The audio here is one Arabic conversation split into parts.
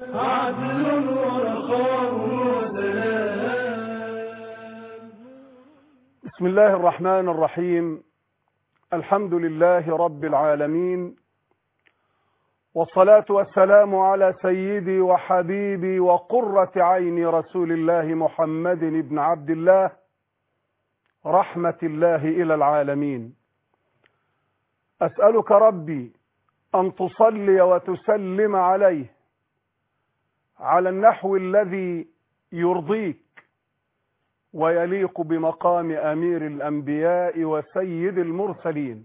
عدل ورخاء وسلام. بسم الله الرحمن الرحيم. الحمد لله رب العالمين، والصلاة والسلام على سيدي وحبيبي وقرة عين رسول الله محمد بن عبد الله، رحمة الله إلى العالمين. أسألك ربي أن تصلي وتسلم عليه على النحو الذي يرضيك ويليق بمقام أمير الأنبياء وسيد المرسلين،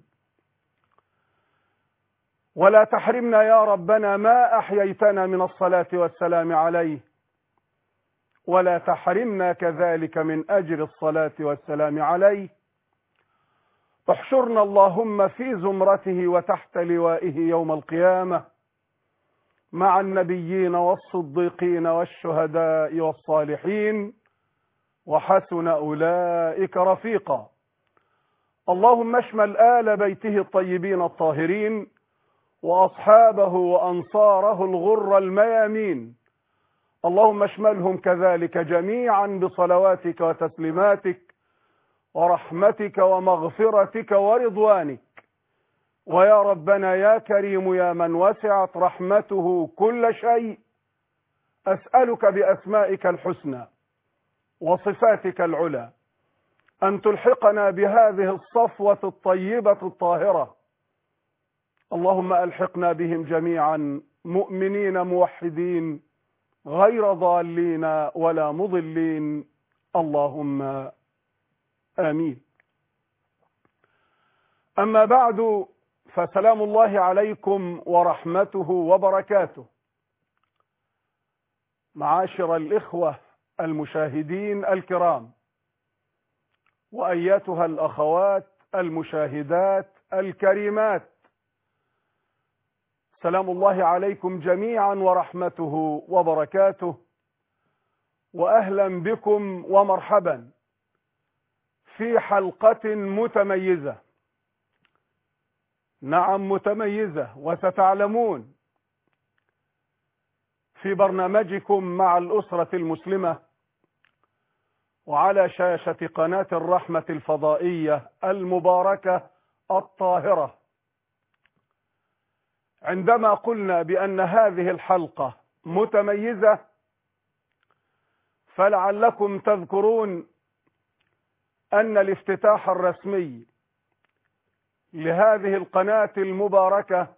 ولا تحرمنا يا ربنا ما أحييتنا من الصلاة والسلام عليه، ولا تحرمنا كذلك من أجر الصلاة والسلام عليه. احشرنا اللهم في زمرته وتحت لوائه يوم القيامة مع النبيين والصديقين والشهداء والصالحين، وحسن أولئك رفيقا. اللهم اشمل آل بيته الطيبين الطاهرين وأصحابه وأنصاره الغر الميامين، اللهم اشملهم كذلك جميعا بصلواتك وتسليماتك ورحمتك ومغفرتك ورضوانك. ويا ربنا يا كريم يا من وسعت رحمته كل شيء، أسألك بأسمائك الحسنى وصفاتك العلى أن تلحقنا بهذه الصفوة الطيبة الطاهرة. اللهم ألحقنا بهم جميعا مؤمنين موحدين غير ضالين ولا مضلين، اللهم آمين. أما بعد، فسلام الله عليكم ورحمته وبركاته. معاشر الإخوة المشاهدين الكرام، وأيتها الأخوات المشاهدات الكريمات، سلام الله عليكم جميعا ورحمته وبركاته، وأهلا بكم ومرحبا في حلقة متميزة. نعم متميزة، وستعلمون في برنامجكم مع الأسرة المسلمة وعلى شاشة قناة الرحمة الفضائية المباركة الطاهرة. عندما قلنا بأن هذه الحلقة متميزة، فلعلكم تذكرون أن الافتتاح الرسمي لهذه القناة المباركة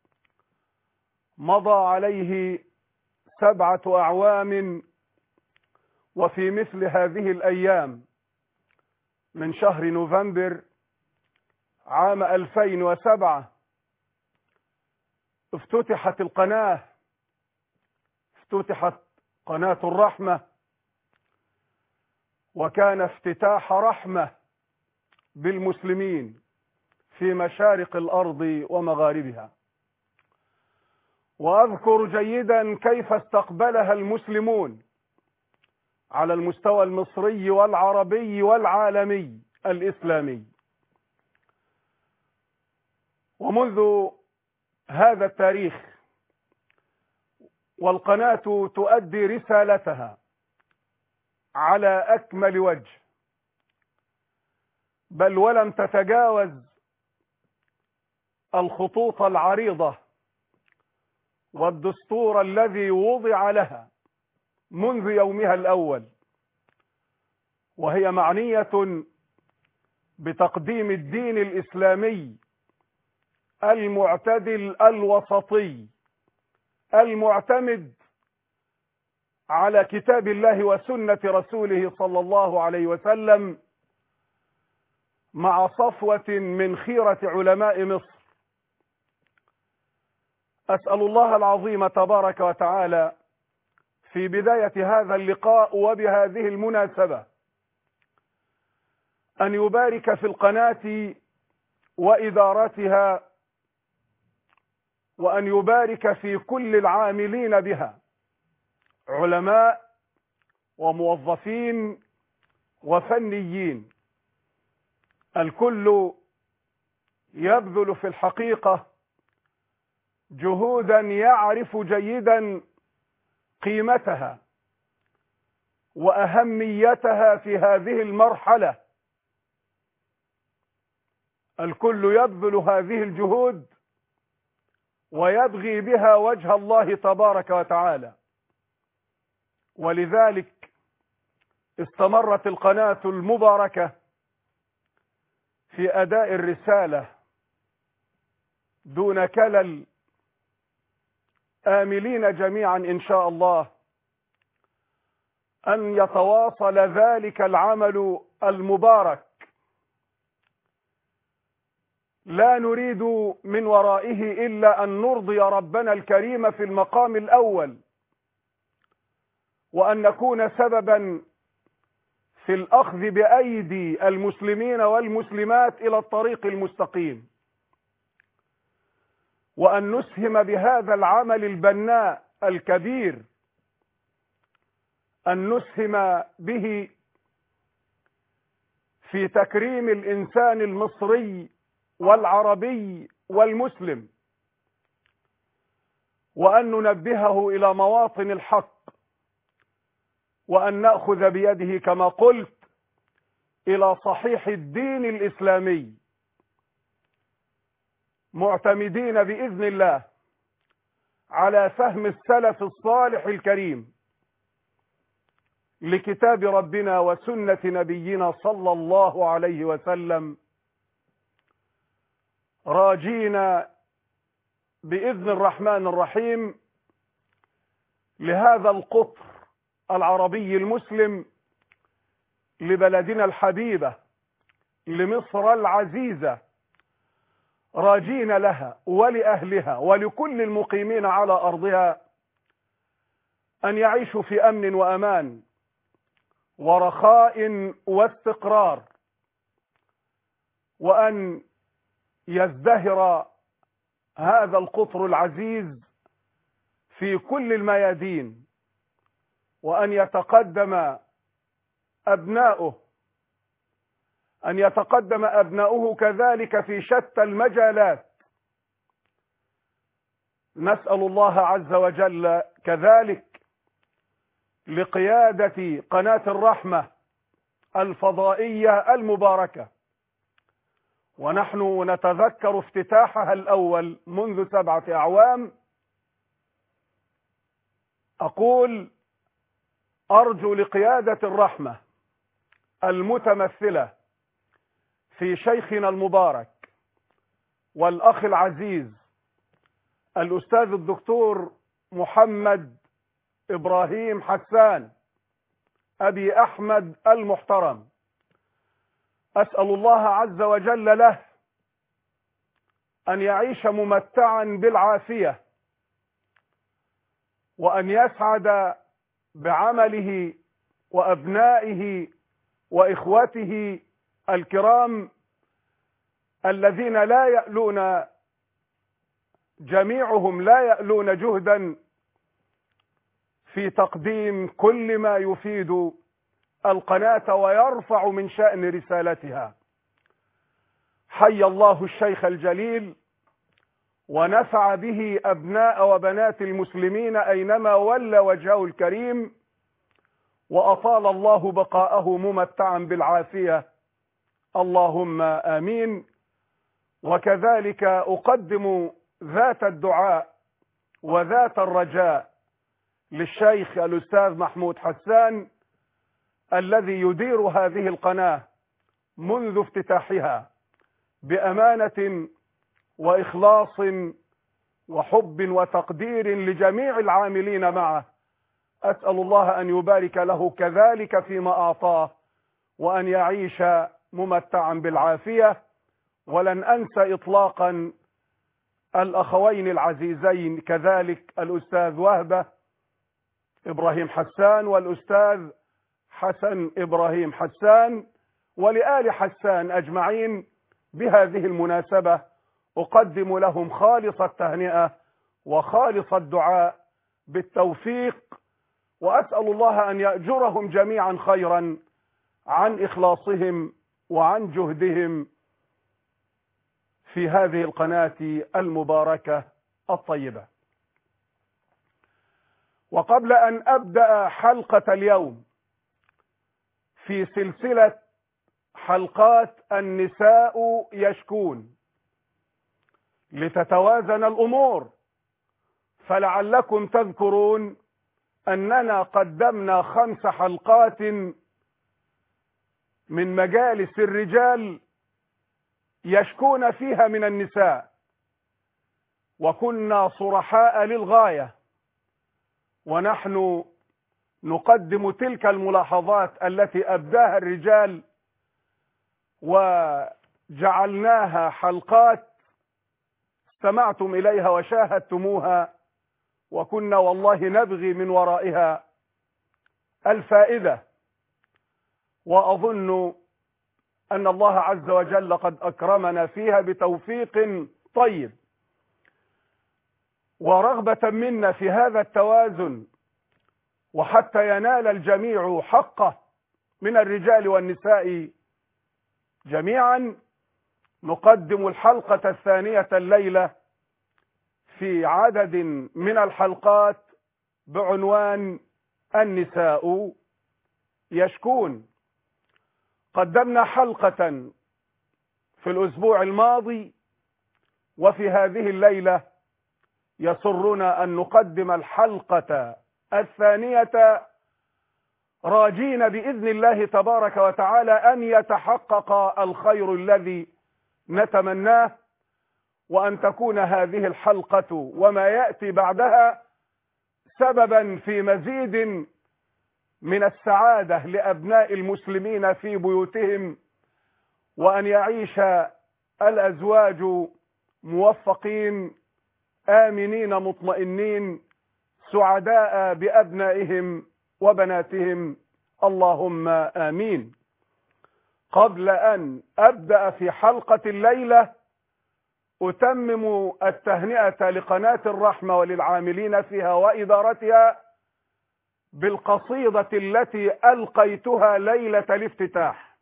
مضى عليه 7 أعوام، وفي مثل هذه الأيام من شهر نوفمبر عام 2007 افتتحت القناة، افتتحت قناة الرحمة، وكان افتتاح رحمة بالمسلمين في مشارق الأرض ومغاربها. وأذكر جيدا كيف استقبلها المسلمون على المستوى المصري والعربي والعالمي الإسلامي. ومنذ هذا التاريخ والقناة تؤدي رسالتها على أكمل وجه، بل ولم تتجاوز الخطوط العريضة والدستور الذي وضع لها منذ يومها الأول، وهي معنية بتقديم الدين الإسلامي المعتدل الوسطي المعتمد على كتاب الله وسنة رسوله صلى الله عليه وسلم، مع صفوة من خيرة علماء مصر. أسأل الله العظيم تبارك وتعالى في بداية هذا اللقاء وبهذه المناسبة أن يبارك في القناة وإدارتها، وأن يبارك في كل العاملين بها، علماء وموظفين وفنيين، الكل يبذل في الحقيقة جهودا يعرف جيدا قيمتها وأهميتها في هذه المرحلة. الكل يبذل هذه الجهود ويبغي بها وجه الله تبارك وتعالى، ولذلك استمرت القناة المباركة في أداء الرسالة دون كلل، آملين جميعا إن شاء الله أن يتواصل ذلك العمل المبارك. لا نريد من ورائه إلا أن نرضي ربنا الكريم في المقام الأول، وأن نكون سببا في الأخذ بأيدي المسلمين والمسلمات إلى الطريق المستقيم، وأن نسهم بهذا العمل البناء الكبير، أن نسهم به في تكريم الإنسان المصري والعربي والمسلم، وأن ننبهه إلى مواطن الحق، وأن نأخذ بيده كما قلت إلى صحيح الدين الإسلامي، معتمدين بإذن الله على فهم السلف الصالح الكريم لكتاب ربنا وسنة نبينا صلى الله عليه وسلم، راجين بإذن الرحمن الرحيم لهذا القطر العربي المسلم، لبلدنا الحبيبة، لمصر العزيزة، راجين لها ولأهلها ولكل المقيمين على أرضها أن يعيشوا في أمن وأمان ورخاء واستقرار، وأن يزدهر هذا القطر العزيز في كل الميادين، وأن يتقدم أبناؤه كذلك في شتى المجالات. نسأل الله عز وجل كذلك لقيادة قناة الرحمة الفضائية المباركة، ونحن نتذكر افتتاحها الأول منذ 7 أعوام. أقول أرجو لقيادة الرحمة المتمثلة في شيخنا المبارك والأخ العزيز الأستاذ الدكتور محمد إبراهيم حسان أبي أحمد المحترم، أسأل الله عز وجل له أن يعيش ممتعا بالعافية، وأن يسعد بعمله وأبنائه وإخوته الكرام الذين لا يألون، جميعهم لا يألون جهدا في تقديم كل ما يفيد القناة ويرفع من شأن رسالتها. حي الله الشيخ الجليل ونفع به أبناء وبنات المسلمين أينما ولى وجهه الكريم، وأطال الله بقاءه ممتعا بالعافية، اللهم آمين. وكذلك أقدم ذات الدعاء وذات الرجاء للشيخ الأستاذ محمود حسان الذي يدير هذه القناة منذ افتتاحها بأمانة وإخلاص وحب وتقدير لجميع العاملين معه. أسأل الله أن يبارك له كذلك فيما أعطاه، وأن يعيش ممتعا بالعافية. ولن أنسى إطلاقا الأخوين العزيزين كذلك الأستاذ وهبة إبراهيم حسان والأستاذ حسن إبراهيم حسان، ولآل حسان أجمعين. بهذه المناسبة أقدم لهم خالص التهنئة وخالص الدعاء بالتوفيق، وأسأل الله أن يأجرهم جميعا خيرا عن إخلاصهم وعن جهدهم في هذه القناة المباركة الطيبة. وقبل أن أبدأ حلقة اليوم في سلسلة حلقات النساء يشكون لتتوازن الأمور، فلعلكم تذكرون أننا قدمنا 5 حلقات من مجالس الرجال يشكون فيها من النساء، وكنا صرحاء للغاية، ونحن نقدم تلك الملاحظات التي أبداها الرجال وجعلناها حلقات استمعتم إليها وشاهدتموها، وكنا والله نبغي من ورائها الفائدة. وأظن أن الله عز وجل قد أكرمنا فيها بتوفيق طيب، ورغبة منا في هذا التوازن، وحتى ينال الجميع حقه من الرجال والنساء جميعا، نقدم الحلقة الثانية الليلة في عدد من الحلقات بعنوان النساء يشكون. قدمنا حلقة في الأسبوع الماضي، وفي هذه الليلة يسرنا أن نقدم الحلقة الثانية، راجين بإذن الله تبارك وتعالى أن يتحقق الخير الذي نتمناه، وأن تكون هذه الحلقة وما يأتي بعدها سببا في مزيد من السعادة لأبناء المسلمين في بيوتهم، وأن يعيش الأزواج موفقين آمنين مطمئنين سعداء بأبنائهم وبناتهم، اللهم آمين. قبل أن أبدأ في حلقة الليلة أتمم التهنئة لقناة الرحمة وللعاملين فيها وإدارتها بالقصيدة التي ألقيتها ليلة الافتتاح.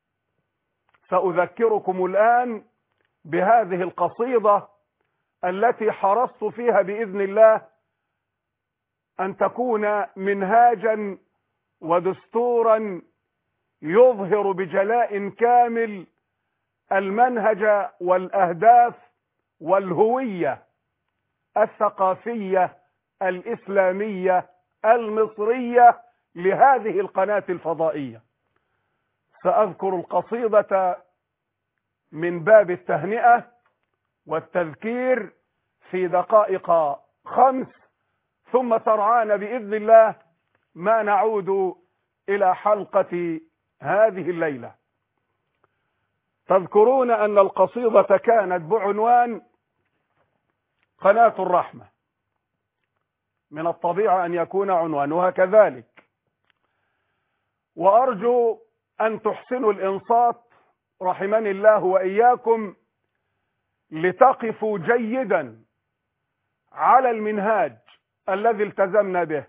سأذكركم الآن بهذه القصيدة التي حرصت فيها بإذن الله أن تكون منهاجا ودستورا يظهر بجلاء كامل المنهج والأهداف والهوية الثقافية الإسلامية المصرية لهذه القناة الفضائية. سأذكر القصيدة من باب التهنئة والتذكير في دقائق 5، ثم سرعان بإذن الله ما نعود إلى حلقة هذه الليلة. تذكرون أن القصيدة كانت بعنوان قناة الرحمة، من الطبيعي أن يكون عنوانها كذلك، وأرجو أن تحسنوا الإنصات رحمني الله وإياكم لتقفوا جيدا على المنهاج الذي التزمنا به،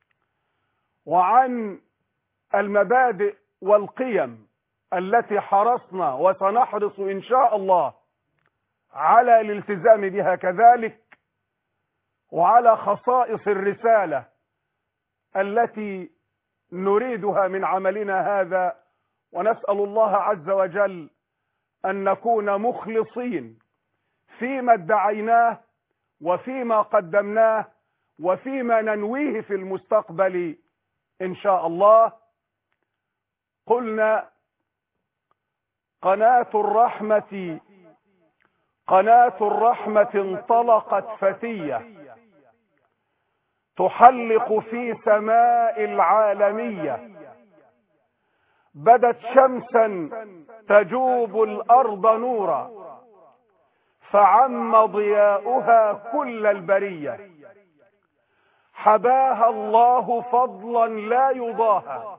وعن المبادئ والقيم التي حرصنا وسنحرص إن شاء الله على الالتزام بها كذلك، وعلى خصائص الرسالة التي نريدها من عملنا هذا. ونسأل الله عز وجل أن نكون مخلصين فيما ادعيناه وفيما قدمناه وفيما ننويه في المستقبل إن شاء الله. قلنا قناة الرحمة انطلقت فتية تحلق في سماء العالمية، بدت شمسا تجوب الأرض نورا، فعم ضياؤها كل البرية، حباها الله فضلا لا يضاهى،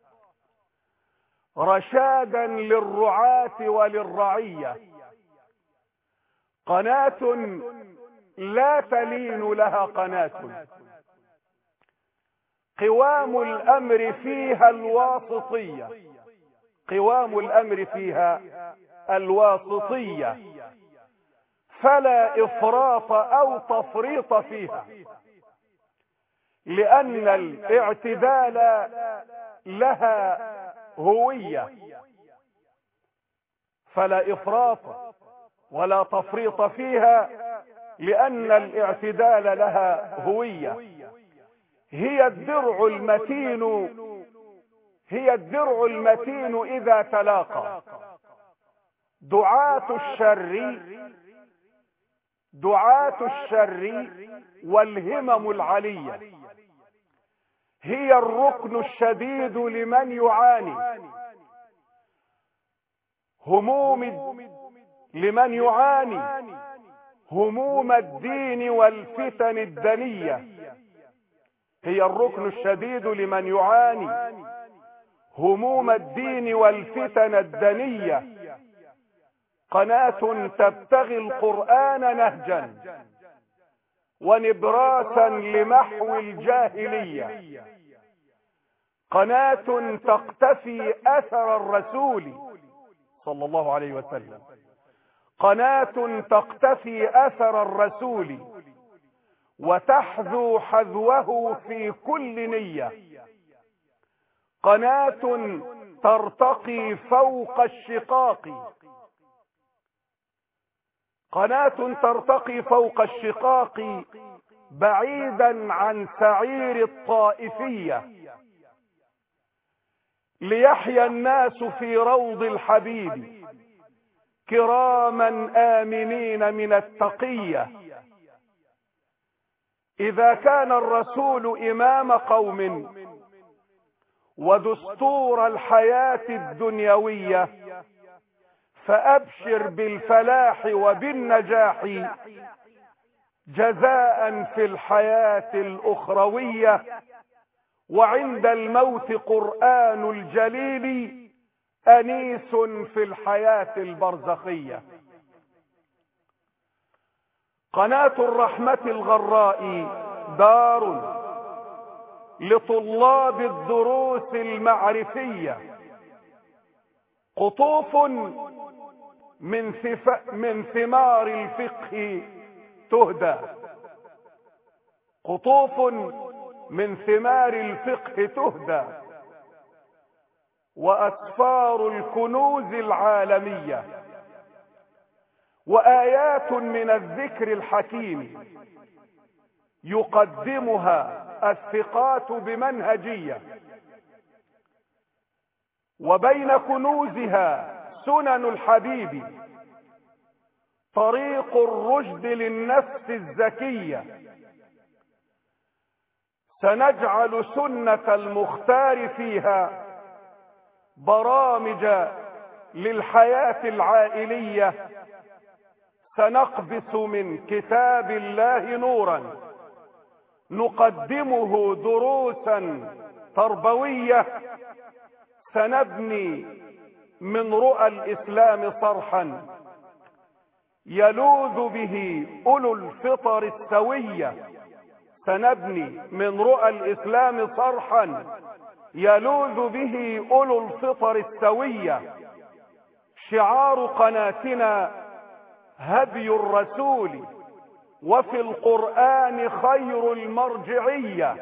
رشادا للرعاة وللرعية، قناة لا تلين لها قناة، قوام الأمر فيها الواسطية، قوام الأمر فيها الواسطية، فلا إفراط أو تفريط فيها، لأن الاعتدال لها هوية، فلا إفراط ولا تفريط فيها، لأن الاعتدال لها هوية. هي الدرع المتين إذا تلاقى دعاة الشر والهمم العلية. هي الركن الشديد لمن يعاني هموم الدين والفتن الدنية. هي الركن الشديد لمن يعاني هموم الدين والفتن الدنية. قناة تبتغي القرآن نهجا ونبراسا لمحو الجاهلية. قناة تقتفي أثر الرسول صلى الله عليه وسلم. قناة تقتفي أثر الرسول وتحذو حذوه في كل نية. قناة ترتقي فوق الشقاق. بعيدا عن سعير الطائفية، ليحيا الناس في روض الحبيب كراما آمنين من التقية. إذا كان الرسول إمام قوم ودستور الحياة الدنيوية، فأبشر بالفلاح وبالنجاح جزاء في الحياة الأخروية. وعند الموت قرآن الجليل أنيس في الحياة البرزخية. قناة الرحمة الغراء دار لطلاب الدروس المعرفية. قطوف من ثمار الفقه تهدى. قطوف من ثمار الفقه تهدى، وأسفار الكنوز العالمية، وآيات من الذكر الحكيم يقدمها الثقات بمنهجية. وبين كنوزها سنن الحبيب، طريق الرشد للنفس الزكية. سنجعل سنة المختار فيها برامج للحياة العائلية. سنقبس من كتاب الله نورا نقدمه دروسا تربوية. سنبني من رؤى الإسلام صرحا يلوذ به أولو الفطر السوية. سنبني من رؤى الإسلام صرحا يلوذ به أولو الفطر السوية. شعار قناتنا هدي الرسول، وفي القرآن خير المرجعية.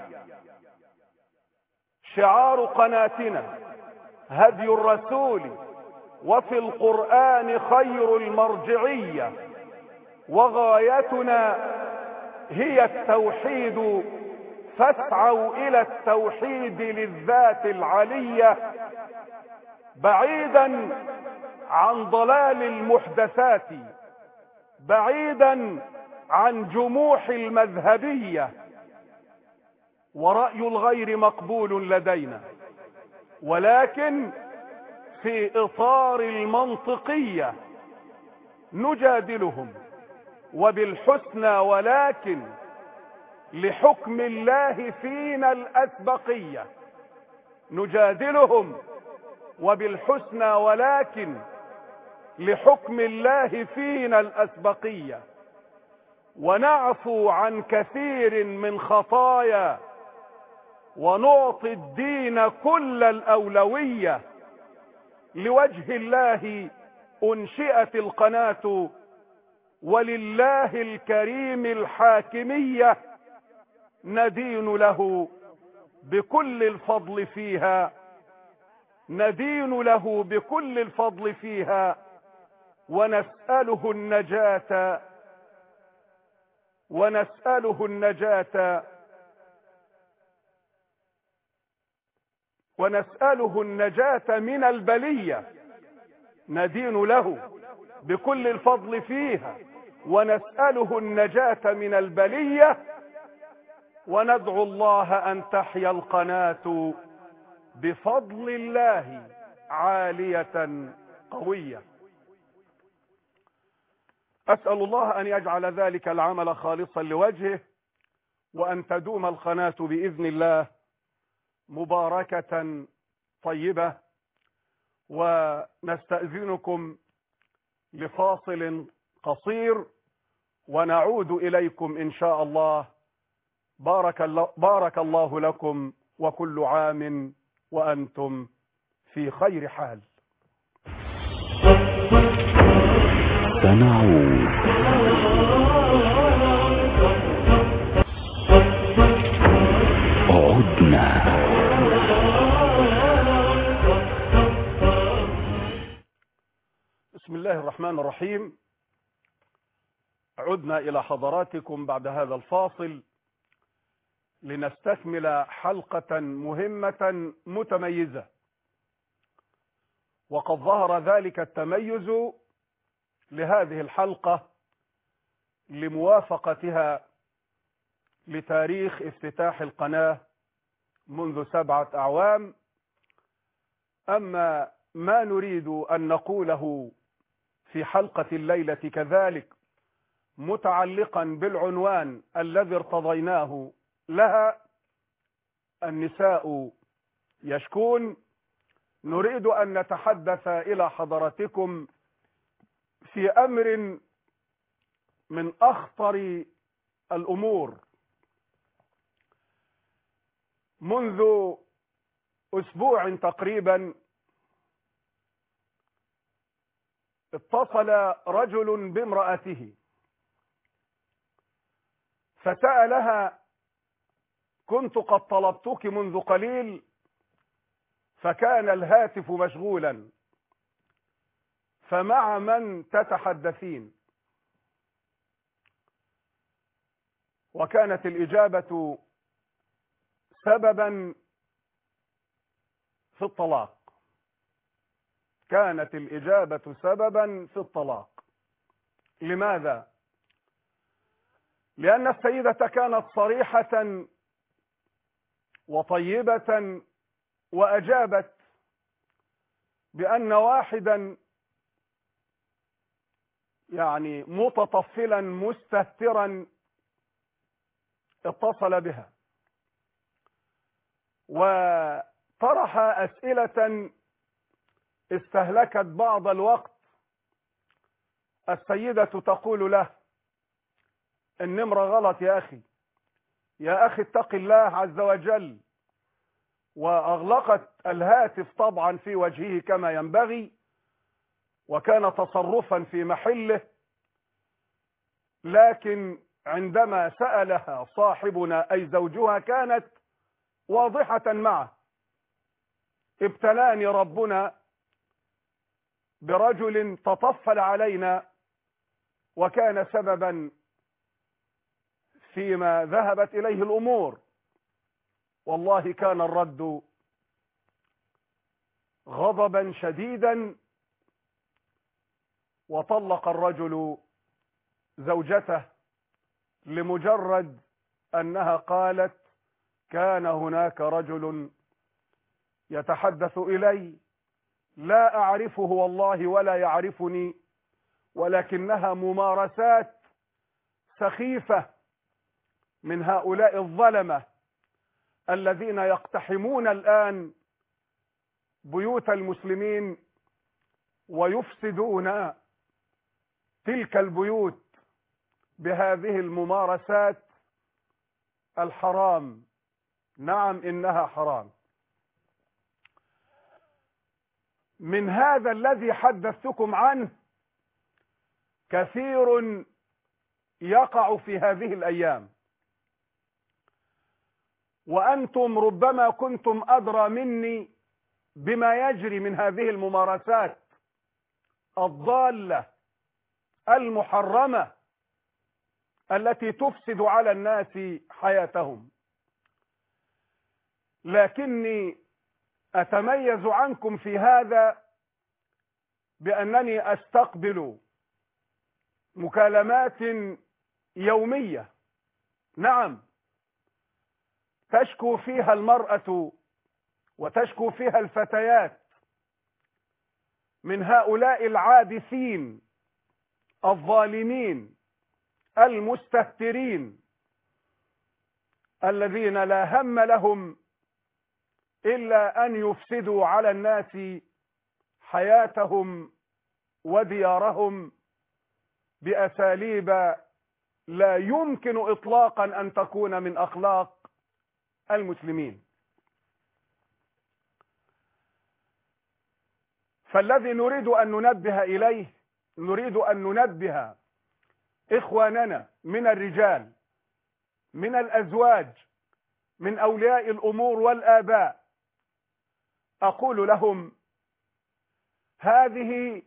شعار قناتنا هدي الرسول، وفي القرآن خير المرجعية. وغايتنا هي التوحيد، فاسعوا إلى التوحيد للذات العلية، بعيدا عن ضلال المحدثات، بعيدا عن جموح المذهبية. ورأي الغير مقبول لدينا، ولكن في إطار المنطقية. نجادلهم وبالحسنى، ولكن لحكم الله فينا الأسبقية. نجادلهم وبالحسنى، ولكن لحكم الله فينا الأسبقية. ونعفو عن كثير من خطايا، ونعطي الدين كل الأولوية. لوجه الله أنشئت القناة، ولله الكريم الحاكمية. ندين له بكل الفضل فيها، ندين له بكل الفضل فيها، ونسأله النجاة، ونسأله النجاة، ونسأله النجاة من البلية. ندين له بكل الفضل فيها ونسأله النجاة من البلية، وندعو الله أن تحيا القناة بفضل الله عالية قوية. أسأل الله أن يجعل ذلك العمل خالصا لوجهه، وأن تدوم القناة بإذن الله مباركة طيبة. ونستأذنكم لفاصل قصير ونعود إليكم إن شاء الله. بارك الله لكم، وكل عام وأنتم في خير حال. سنعود. عدنا. بسم الله الرحمن الرحيم. عدنا إلى حضراتكم بعد هذا الفاصل لنستكمل حلقة مهمة متميزة، وقد ظهر ذلك التميز لهذه الحلقة لموافقتها لتاريخ افتتاح القناة منذ 7 أعوام. أما ما نريد أن نقوله في حلقة الليلة كذلك متعلقا بالعنوان الذي ارتضيناه لها، النساء يشكون، نريد أن نتحدث إلى حضراتكم في أمر من أخطر الأمور. منذ أسبوع تقريبا اتصل رجل بامرأته فسألها: كنت قد طلبتك منذ قليل فكان الهاتف مشغولا، فمع من تتحدثين؟ وكانت الإجابة سببا في الطلاق. كانت الإجابة سببا في الطلاق. لماذا؟ لأن السيدة كانت صريحة وطيبة، وأجابت بأن واحدا يعني متطفلا مستهترا اتصل بها وطرح أسئلة استهلكت بعض الوقت. السيدة تقول له: النمرة غلط يا أخي، يا أخي اتق الله عز وجل، وأغلقت الهاتف طبعا في وجهه كما ينبغي، وكان تصرفا في محله. لكن عندما سألها صاحبنا أي زوجها كانت واضحة معه: ابتلاني ربنا برجل تطفل علينا وكان سببا فيما ذهبت إليه الأمور. والله كان الرد غضبا شديدا، وطلق الرجل زوجته لمجرد أنها قالت: كان هناك رجل يتحدث إلي لا أعرفه والله ولا يعرفني، ولكنها ممارسات سخيفة من هؤلاء الظلمة الذين يقتحمون الآن بيوت المسلمين ويفسدون تلك البيوت بهذه الممارسات الحرام. نعم، إنها حرام. من هذا الذي حدثتكم عنه كثير يقع في هذه الأيام. وأنتم ربما كنتم أدرى مني بما يجري من هذه الممارسات الضالة المحرمة التي تفسد على الناس حياتهم، لكني أتميز عنكم في هذا بأنني أستقبل مكالمات يومية، نعم، تشكو فيها المرأة وتشكو فيها الفتيات من هؤلاء العابثين الظالمين المستهترين الذين لا هم لهم إلا أن يفسدوا على الناس حياتهم وديارهم بأساليب لا يمكن إطلاقا أن تكون من أخلاق المسلمين. فالذي نريد أن ننبه إليه، نريد أن ننبه إخواننا من الرجال، من الأزواج، من أولياء الأمور والآباء، أقول لهم هذه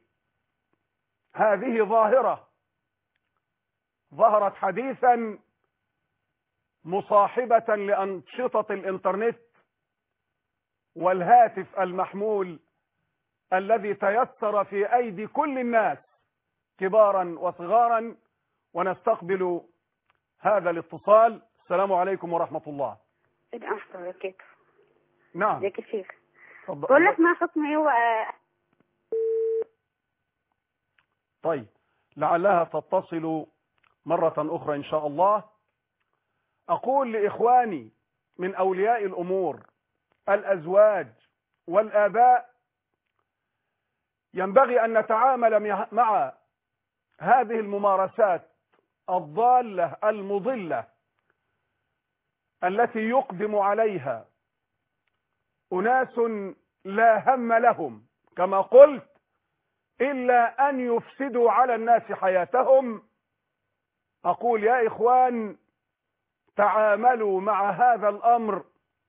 ظاهرة ظهرت حديثا مصاحبة لأنشطة الإنترنت والهاتف المحمول الذي تيسر في أيدي كل الناس كبارا وصغارا. ونستقبل هذا الاتصال. السلام عليكم ورحمة الله. نعم. ازيك يا شيخ؟ بقول لك ما حكم هو طيب، لعلها تتصل مرة أخرى إن شاء الله. أقول لإخواني من أولياء الأمور الأزواج والآباء، ينبغي أن نتعامل مع هذه الممارسات الضالة المضلة التي يقدم عليها أناس لا هم لهم كما قلت إلا أن يفسدوا على الناس حياتهم. أقول يا إخوان، تعاملوا مع هذا الأمر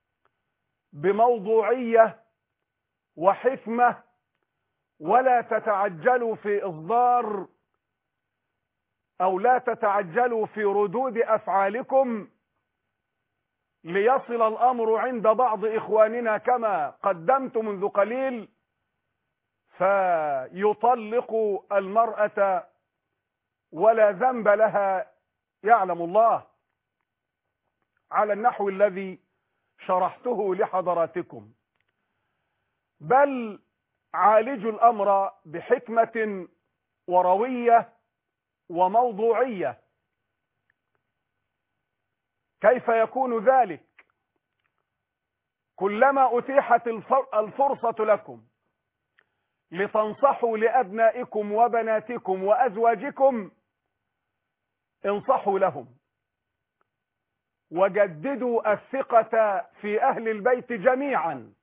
بموضوعية وحكمة، ولا تتعجلوا في إصدار أو لا تتعجلوا في ردود أفعالكم ليصل الأمر عند بعض إخواننا كما قدمت منذ قليل فيطلق المرأة ولا ذنب لها يعلم الله، على النحو الذي شرحته لحضراتكم. بل عالجوا الأمر بحكمة وروية وموضوعية. كيف يكون ذلك؟ كلما أتيحت الفرصة لكم لتنصحوا لأبنائكم وبناتكم وأزواجكم، انصحوا لهم وجددوا الثقة في أهل البيت جميعا،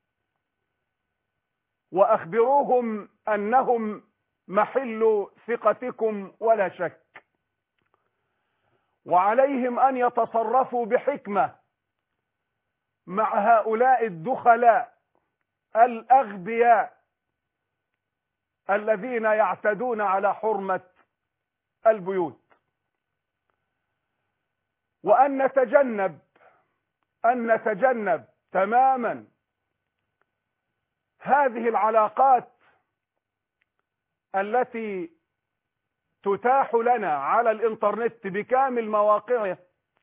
وأخبروهم أنهم محل ثقتكم ولا شك. وعليهم أن يتصرفوا بحكمة مع هؤلاء الدخلاء الأغبياء الذين يعتدون على حرمة البيوت، وأن نتجنب تماما هذه العلاقات التي تتاح لنا على الإنترنت بكامل مواقعه.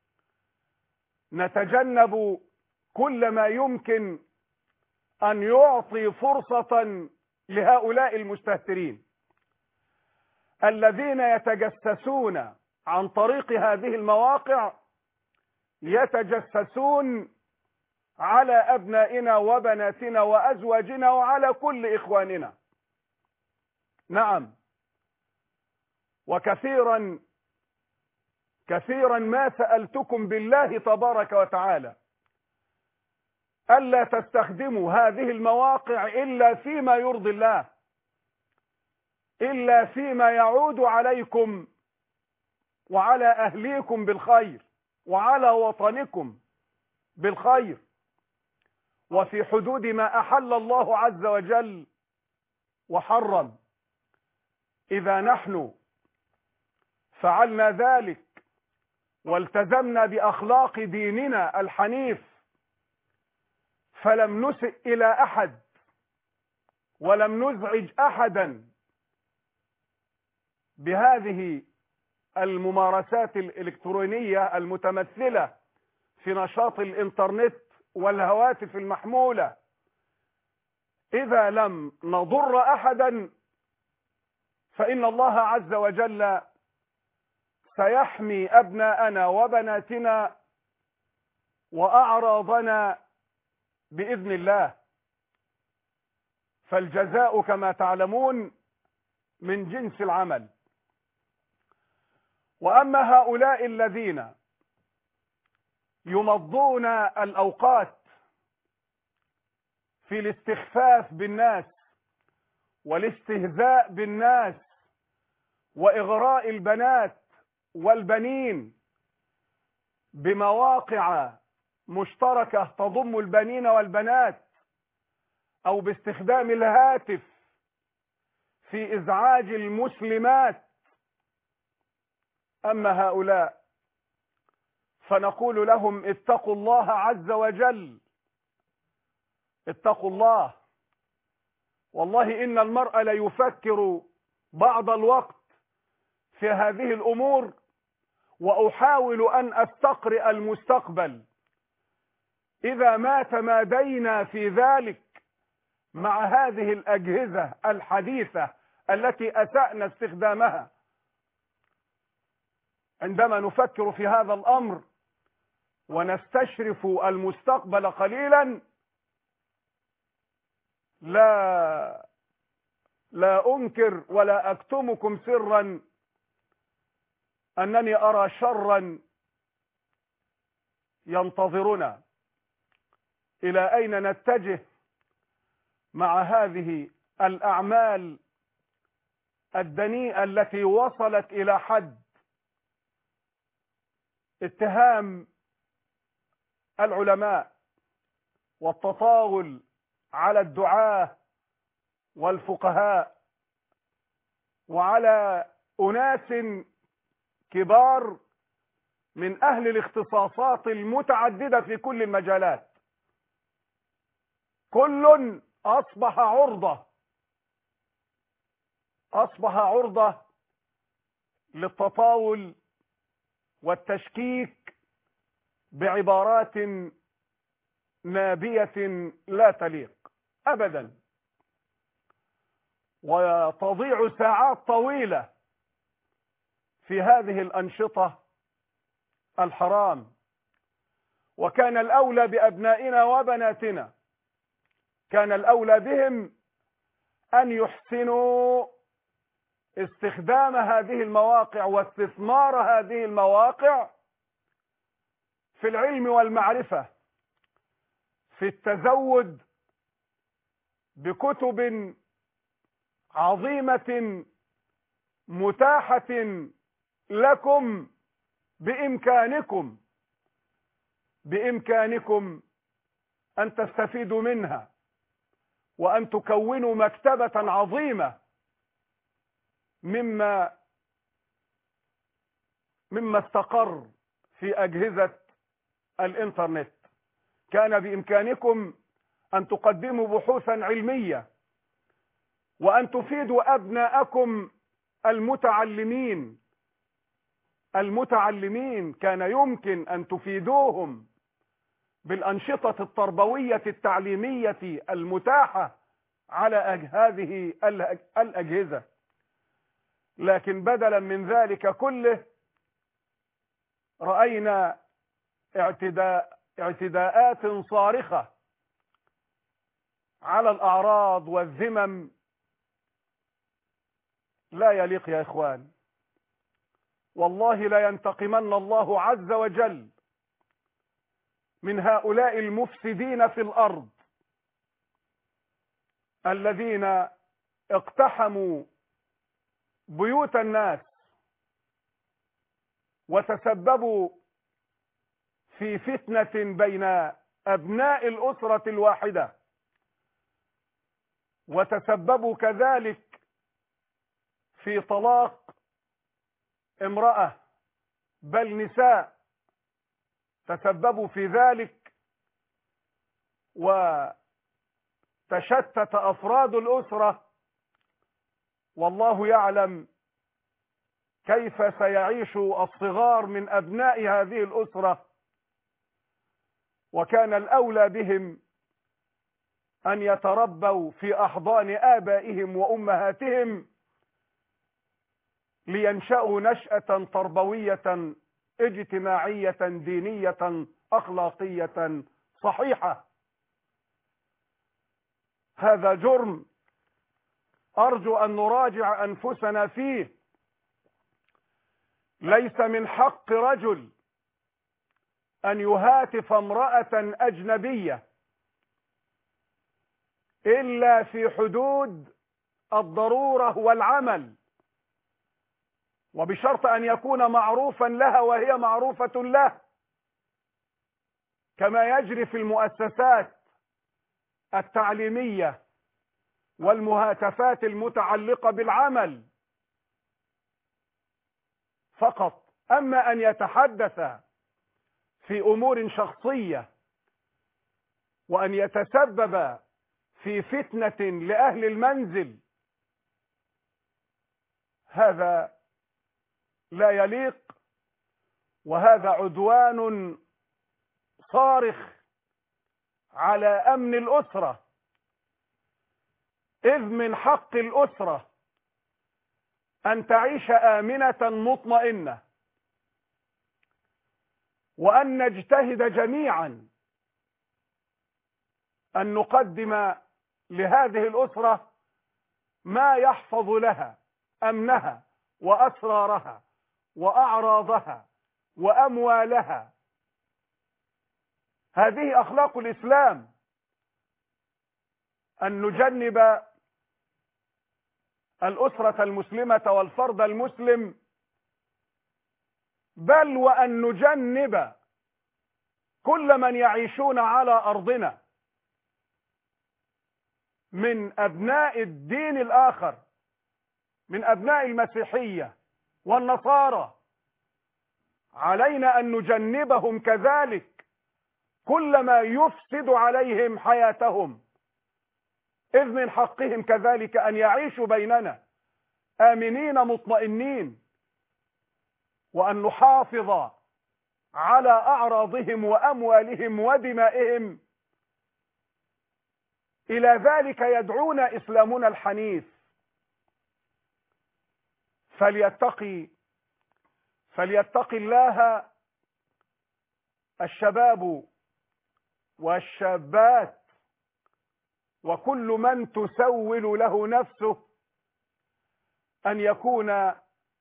نتجنب كل ما يمكن أن يعطي فرصة لهؤلاء المستهترين الذين يتجسسون عن طريق هذه المواقع، يتجسسون على أبنائنا وبناتنا وأزواجنا وعلى كل إخواننا. نعم، وكثيرا ما سألتكم بالله تبارك وتعالى ألا تستخدموا هذه المواقع إلا فيما يرضي الله، إلا فيما يعود عليكم وعلى أهليكم بالخير وعلى وطنكم بالخير وفي حدود ما أحل الله عز وجل وحرم. إذا نحن فعلنا ذلك والتزمنا بأخلاق ديننا الحنيف فلم نسئ إلى أحد ولم نزعج أحدا بهذه الممارسات الإلكترونية المتمثلة في نشاط الإنترنت والهواتف المحمولة، إذا لم نضر أحدا فإن الله عز وجل سيحمي أبناءنا وبناتنا وأعراضنا بإذن الله. فالجزاء كما تعلمون من جنس العمل. وأما هؤلاء الذين يمضون الأوقات في الاستخفاف بالناس والاستهزاء بالناس وإغراء البنات والبنين بمواقع مشتركة تضم البنين والبنات أو باستخدام الهاتف في إزعاج المسلمات، أما هؤلاء فنقول لهم اتقوا الله عز وجل، اتقوا الله. والله إن المرء ليفكر بعض الوقت في هذه الأمور وأحاول أن أستقرئ المستقبل. إذا ما تمادينا في ذلك مع هذه الأجهزة الحديثة التي أسأنا استخدامها، عندما نفكر في هذا الأمر ونستشرف المستقبل قليلا، لا أنكر ولا أكتمكم سرا أنني أرى شرا ينتظرنا. إلى أين نتجه مع هذه الأعمال الدنيئة التي وصلت إلى حد اتهام العلماء والتطاول على الدعاة والفقهاء وعلى أناس كبار من أهل الاختصاصات المتعددة في كل المجالات؟ كل أصبح عرضة للتطاول والتشكيك بعبارات نابية لا تليق أبدا، وتضيع ساعات طويلة في هذه الأنشطة الحرام. وكان الأولى بأبنائنا وبناتنا، كان الأولى بهم أن يحسنوا استخدام هذه المواقع واستثمار هذه المواقع في العلم والمعرفة، في التزود بكتب عظيمة متاحة لكم بإمكانكم أن تستفيدوا منها وأن تكونوا مكتبة عظيمة مما استقر في أجهزة الإنترنت. كان بإمكانكم أن تقدموا بحوثا علمية وأن تفيدوا أبناءكم المتعلمين كان يمكن أن تفيدوهم بالأنشطة التربوية التعليمية المتاحة على هذه الأجهزة. لكن بدلا من ذلك كله رأينا اعتداءات صارخة على الأعراض والذمم لا يليق يا إخوان. والله لا ينتقمن الله عز وجل من هؤلاء المفسدين في الأرض الذين اقتحموا بيوت الناس وتسببوا في فتنة بين أبناء الأسرة الواحدة، وتسببوا كذلك في طلاق امرأة، بل نساء تسببوا في ذلك، وتشتت أفراد الأسرة، والله يعلم كيف سيعيش الصغار من أبناء هذه الأسرة. وكان الأولى بهم أن يتربوا في أحضان آبائهم وأمهاتهم لينشأوا نشأة تربوية اجتماعية دينية أخلاقية صحيحة. هذا جرم أرجو أن نراجع أنفسنا فيه. ليس من حق رجل أن يهاتف امرأة أجنبية إلا في حدود الضرورة والعمل، وبشرط أن يكون معروفا لها وهي معروفة له، كما يجري في المؤسسات التعليمية والمهاتفات المتعلقة بالعمل فقط. أما أن يتحدث في أمور شخصية وأن يتسبب في فتنة لأهل المنزل، هذا لا يليق، وهذا عدوان صارخ على أمن الأسرة، إذ من حق الأسرة أن تعيش آمنة مطمئنة، وأن نجتهد جميعا أن نقدم لهذه الأسرة ما يحفظ لها أمنها وأسرارها وأعراضها وأموالها. هذه أخلاق الإسلام، أن نجنب الأسرة المسلمة والفرد المسلم، بل وأن نجنب كل من يعيشون على أرضنا من أبناء الدين الآخر، من أبناء المسيحية والنصارى. علينا أن نجنبهم كذلك كل ما يفسد عليهم حياتهم، إذ من حقهم كذلك أن يعيشوا بيننا آمنين مطمئنين، وأن نحافظ على أعراضهم وأموالهم ودمائهم. إلى ذلك يدعونا إسلامنا الحنيف. فليتقي الله الشباب والشابات وكل من تسول له نفسه أن يكون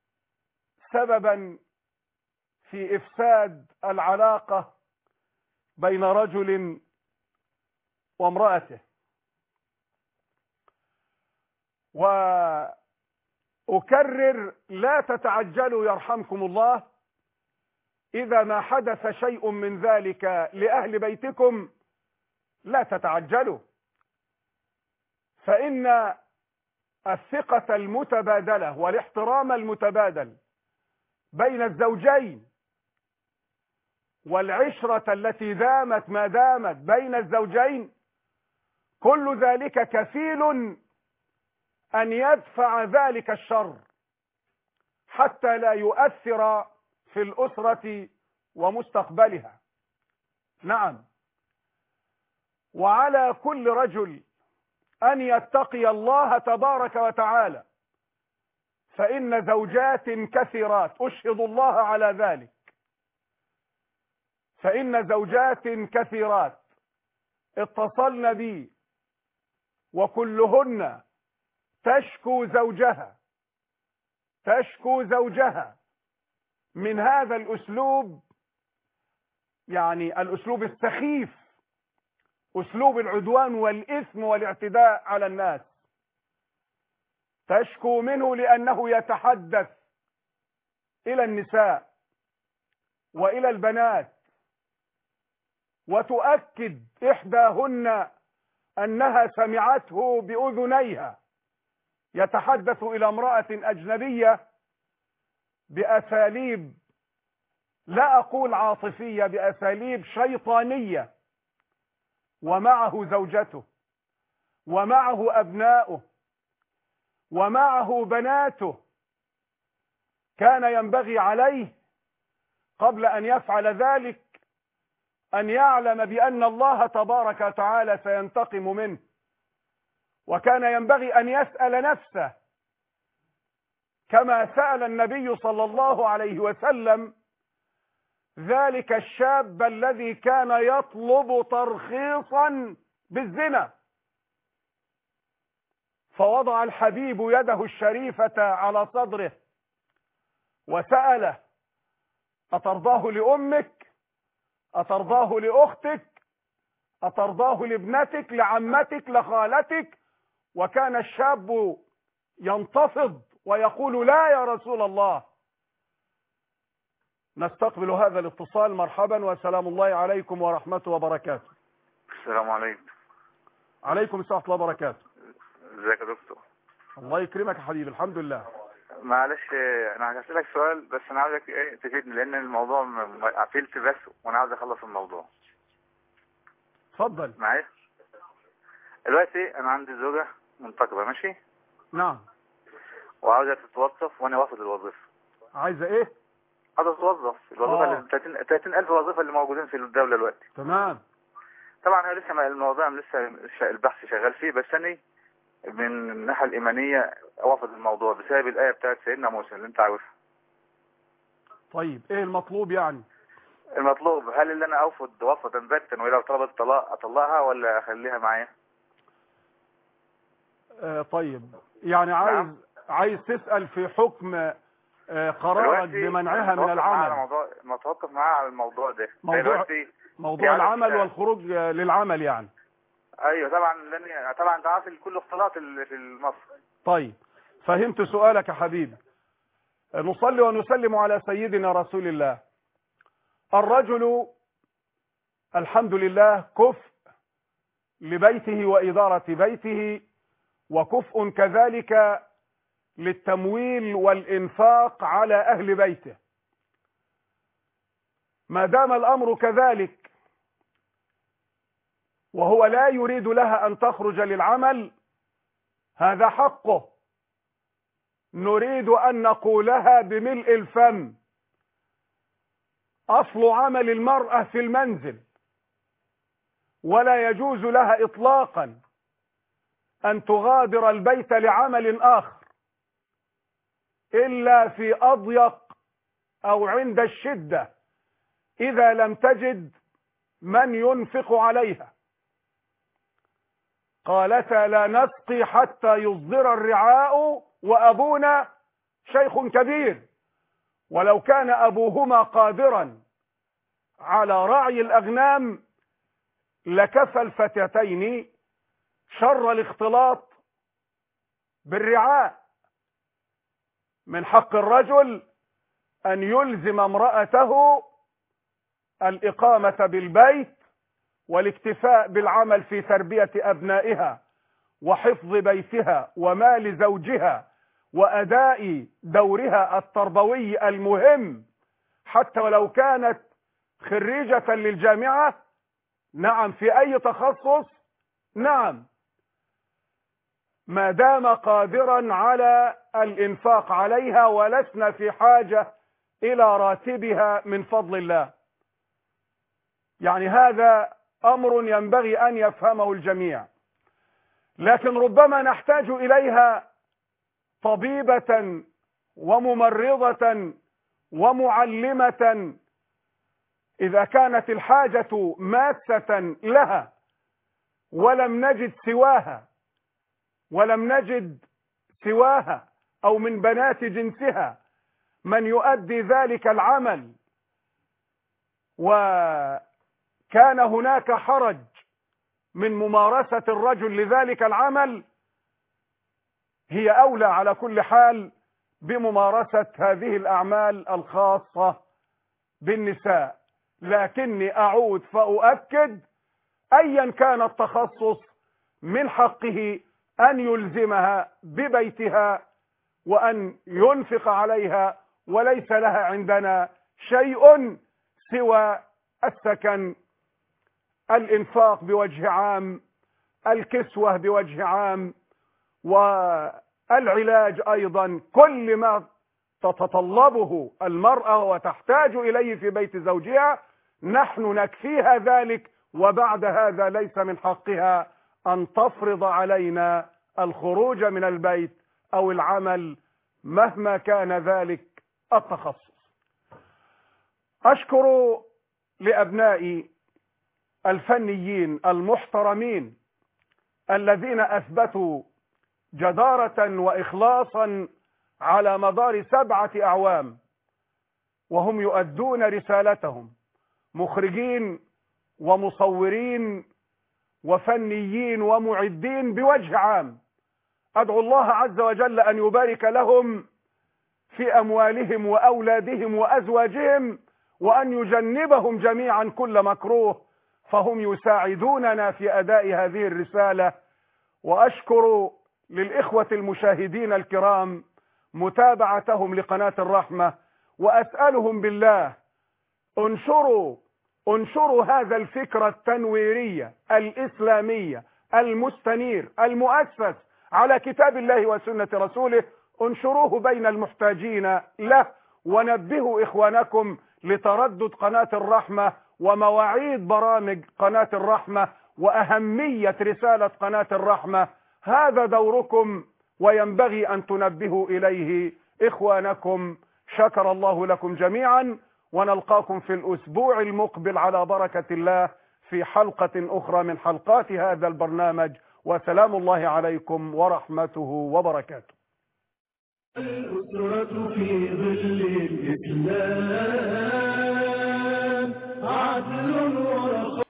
سببا في إفساد العلاقة بين رجل وامرأته. وأكرر: لا تتعجلوا يرحمكم الله. إذا ما حدث شيء من ذلك لأهل بيتكم لا تتعجلوا، فإن الثقة المتبادلة والاحترام المتبادل بين الزوجين والعشرة التي دامت ما دامت بين الزوجين، كل ذلك كفيل أن يدفع ذلك الشر حتى لا يؤثر في الأسرة ومستقبلها. نعم، وعلى كل رجل أن يتقي الله تبارك وتعالى، فإن زوجات كثيرات، أشهد الله على ذلك، فإن زوجات كثيرات اتصلن بي وكلهن تشكو زوجها من هذا الأسلوب، يعني الأسلوب السخيف، أسلوب العدوان والإثم والاعتداء على الناس. تشكو منه لأنه يتحدث إلى النساء وإلى البنات وتؤكد إحداهن أنها سمعته بأذنيها يتحدث إلى امرأة أجنبية بأساليب لا أقول عاطفية، بأساليب شيطانية، ومعه زوجته ومعه أبناؤه ومعه بناته، كان ينبغي عليه قبل أن يفعل ذلك أن يعلم بأن الله تبارك وتعالى سينتقم منه، وكان ينبغي أن يسأل نفسه كما سأل النبي صلى الله عليه وسلم ذلك الشاب الذي كان يطلب ترخيصا بالزنا، فوضع الحبيب يده الشريفة على صدره وسأله: أترضاه لأمك؟ أترضاه لأختك؟ أترضاه لابنتك، لعمتك، لخالتك؟ وكان الشاب ينتفض ويقول: لا يا رسول الله. نستقبل هذا الاتصال. مرحبا وسلام الله عليكم ورحمته وبركاته. السلام عليكم. عليكم السلام ورحمة الله وبركاته. ازيك يا دكتور؟ الله يكرمك يا حبيبي. الحمد لله. معلش انا هسألك سؤال بس انا عاوزك تفيدني لان الموضوع قفلت بس وانا عاوز اخلص الموضوع. اتفضل. معايا دلوقتي انا عندي زوجة منتقبة، ماشي؟ نعم. وعاوزة تتوظف وانا واخد الوظيفة. عايزة ايه؟ عاوزة تتوظف الوظيفة 30,000 وظيفة اللي موجودين في الدولة دلوقتي. تمام. طبعا هي لسه الموضوع لسه البحث شغال فيه، بس انا من الناحية الإيمانية وافد الموضوع بسبب الآية بتاعت سيدنا موسى اللي انت عارفها. طيب ايه المطلوب يعني؟ المطلوب هل اللي انا وفدا باتا ولو طلبت الطلاق اطلقها ولا اخليها معايا؟ طيب يعني عايز تسأل في حكم قرارك بمنعها من العمل. متوقف معاها على الموضوع ده. موضوع العمل والخروج للعمل يعني. ايوه طبعا انت عارف كل اختلاط اللي في مصر. طيب فهمت سؤالك يا حبيبي. نصلي ونسلم على سيدنا رسول الله. الرجل الحمد لله كفء لبيته وإدارة بيته، وكفء كذلك للتمويل والإنفاق على أهل بيته. ما دام الأمر كذلك وهو لا يريد لها أن تخرج للعمل، هذا حقه. نريد أن نقولها بملء الفم: أصل عمل المرأة في المنزل، ولا يجوز لها إطلاقا أن تغادر البيت لعمل آخر إلا في أضيق أو عند الشدة، إذا لم تجد من ينفق عليها. قالتا: لا نسقي حتى يصدر الرعاء وأبونا شيخ كبير. ولو كان أبوهما قادرا على رعي الأغنام لكفى الفتاتين شر الاختلاط بالرعاء. من حق الرجل أن يلزم امرأته الإقامة بالبيت والاكتفاء بالعمل في تربية أبنائها وحفظ بيتها ومال زوجها وأداء دورها التربوي المهم، حتى ولو كانت خريجة للجامعة. نعم، في أي تخصص، نعم، ما دام قادرا على الإنفاق عليها، ولسنا في حاجة إلى راتبها من فضل الله. يعني هذا أمر ينبغي أن يفهمه الجميع. لكن ربما نحتاج إليها طبيبة وممرضة ومعلمة إذا كانت الحاجة ماسة لها ولم نجد سواها أو من بنات جنسها من يؤدي ذلك العمل، وكان هناك حرج من ممارسة الرجل لذلك العمل، هي أولى على كل حال بممارسة هذه الأعمال الخاصة بالنساء. لكني أعود فأؤكد أيا كان التخصص من حقه أن يلزمها ببيتها وأن ينفق عليها، وليس لها عندنا شيء سوى السكن، الإنفاق بوجه عام، الكسوة بوجه عام، والعلاج أيضا. كل ما تتطلبه المرأة وتحتاج إليه في بيت زوجها نحن نكفيها ذلك، وبعد هذا ليس من حقها أن تفرض علينا الخروج من البيت أو العمل مهما كان ذلك التخصص. أشكر لأبنائي الفنيين المحترمين الذين أثبتوا جدارة وإخلاصا على مدار 7 أعوام وهم يؤدون رسالتهم، مخرجين ومصورين وفنيين ومعدين بوجه عام. أدعو الله عز وجل أن يبارك لهم في أموالهم وأولادهم وأزواجهم، وأن يجنبهم جميعا كل مكروه، فهم يساعدوننا في أداء هذه الرسالة. وأشكر للإخوة المشاهدين الكرام متابعتهم لقناة الرحمة، وأسألهم بالله انشروا هذا الفكر التنويرية الإسلامية المستنير المؤسس على كتاب الله وسنة رسوله، انشروه بين المحتاجين له، ونبهوا إخوانكم لتردد قناة الرحمة ومواعيد برامج قناة الرحمة وأهمية رسالة قناة الرحمة. هذا دوركم وينبغي أن تنبهوا إليه إخوانكم. شكر الله لكم جميعا، ونلقاكم في الأسبوع المقبل على بركة الله في حلقة أخرى من حلقات هذا البرنامج، وسلام الله عليكم ورحمته وبركاته. الأسرة في ظل الإسلام